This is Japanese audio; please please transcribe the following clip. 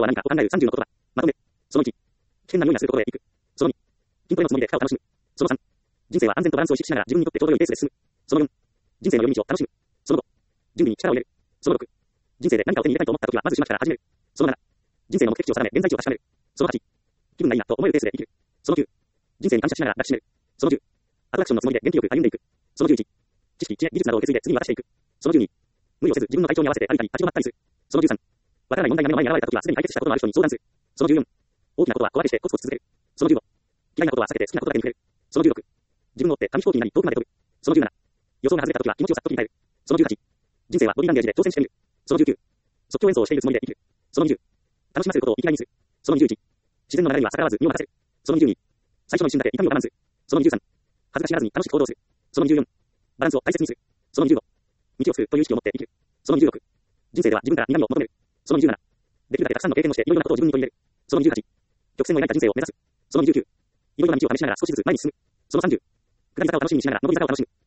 とは何かを考える30の言葉。まとめ。その1。危険な匂いがするところへ行く。その2。筋トレのつもりで負荷を楽しむ。その3。人生は安全とバランスを意識しながら自分にとってちょうど良いペースで進む。その4。人生の寄り道を楽しむ。その5。準備に力を入れる。その6。人生で何かを手に入れたいと思った時はまず始末から始める。その7。人生の目的地を定め現在地を確かめる。その8。気分がいいなと思えるペースで生きる。その9。人生に感謝しながら抱きしめる。その10。アトラクションのつもりで元気よく歩んでいく。その11。知識、知恵、技術などを受け継いで次に渡していく。その12。無理をせず自分の体調に合わせて歩いたり立ち止まったりする。その13。わからない問題が目の前に現れた時はすでに解決したことのある人に相談する。その14。大きなことは小分けしてコツコツ続ける。その15。嫌いなことは避けて好きなことだけに触れる。その16。自分の追って紙飛行機になり遠くまで飛ぶ。その17。予想が外れた時は気持ちをさっと切り替える。その18。人生はボディランゲージで挑戦してみる。その19。即興演奏をしているつもりで生きる。その20。楽しませることを生きがいにする。その21。自然の流れには逆らわず身を任せる。その22。最初の一瞬だけ痛みを我慢する。その23。恥ずかしがらずに楽しく行動する。その24。バランスを大切にする。その25。道を作るという意識を持って生きる。その26。人生では自分から苦みを求める。その27。できるだけたくさんの経験をしていろいろなことを自分に取り入れる。その28。曲線を描いた人生を目指す。その29。いろいろな道を試しながら少しずつ前に進む。その30。下り坂を楽しみにしながら上り坂を楽しむ。